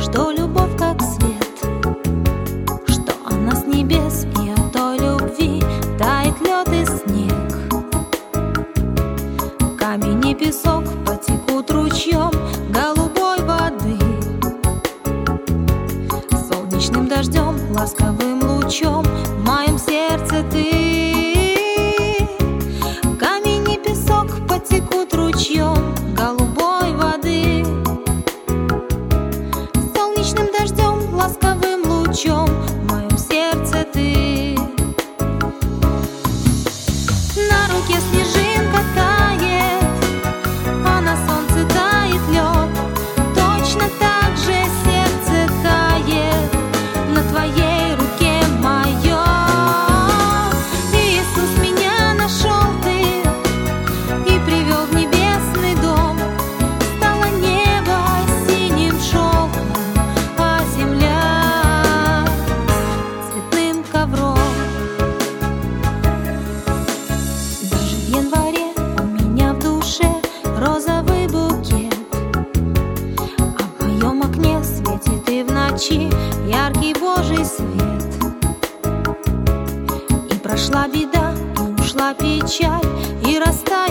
что любовь как свет, что она с небес, и от той любви тает лед и снег. Камень и песок потекут ручьем голубой воды, солнечным дождем, ласковым лучом в моем сердце ты. Камень и песок потекут ручьем голубой воды, солнечным дождем, ласковым лучом в моем сердце ты. На руке снежинка тает, а на солнце тает лед. Точно так же сердце тает на твоей руке моем. Иисус, меня нашел ты и привел в небесный дом. Стало небо синим шелком, а земля цветным ковром. Даже в январе у меня в душе розовый букет, а в моем окне светит и в ночи яркий Божий свет. И прошла беда, и ушла печаль, и растаял